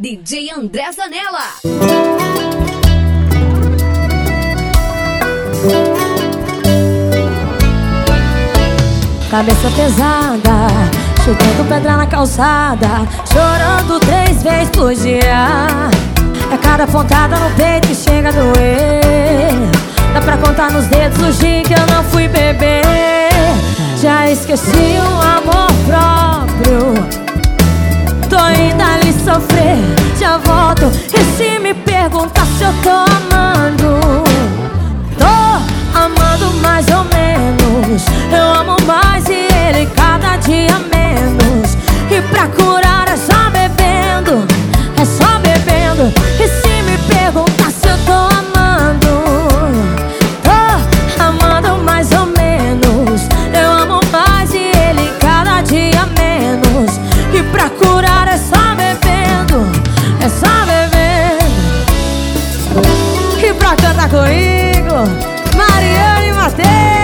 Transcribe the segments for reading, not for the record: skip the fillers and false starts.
DJ André Zanella. Cabeça pesada, chutando pedra na calçada, chorando 3 vezes por dia. É cada pontada no peito que chega a doer. Dá pra contar nos dedos os dias que eu não fui beber. Já esqueci o amor próprio, tô indo ali sofrer. Já volto e se me perguntar se eu tô amando, tô amando mais ou menos. Eu amo mais e ele cada dia menos. E pra curar é só bebendo, é só bebendo. E se me perguntar se eu tô amando, tô amando mais ou menos. Eu amo mais e ele cada dia menos. E pra curar é só bebendo, é só bebendo. E pra cantar comigo, Mariana e Matheus.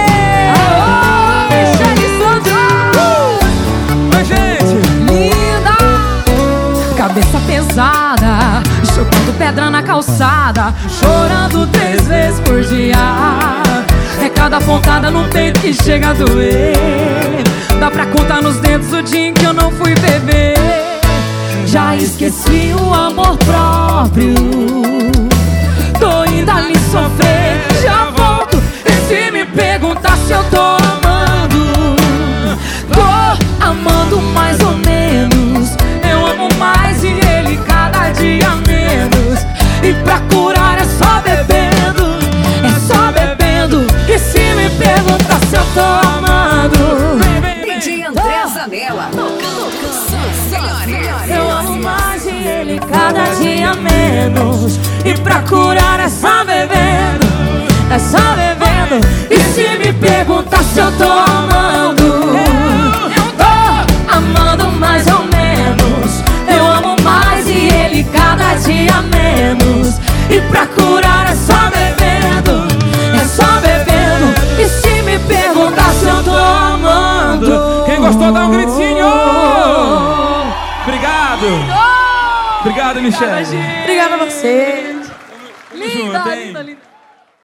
Cabeça pesada, chutando pedra na calçada, chorando 3 vezes por dia. É cada pontada no peito que chega a doer. Dá pra contar nos dedos o dia em que eu não fui beber. Já esqueci o amor próprio, tô indo ali sofrer. Já volto e se me perguntar se eu tô amando, tô amando mais ou menos. Eu amo mais e ele cada dia menos. E pra curar é só bebendo, é só bebendo. E se me perguntar se eu tô amando, DJ André Zanella. eu amo mais e ele cada dia menos. E pra curar é só bebendo, é só bebendo. E se me perguntar se eu tô amando, eu tô amando mais ou menos. Eu amo mais e ele cada dia menos. E pra curar é só bebendo, é só bebendo. E se me perguntar se eu tô amando, quem gostou dá um gritinho. Obrigado. Obrigado, Michelle. Obrigada a você. Tamo junto,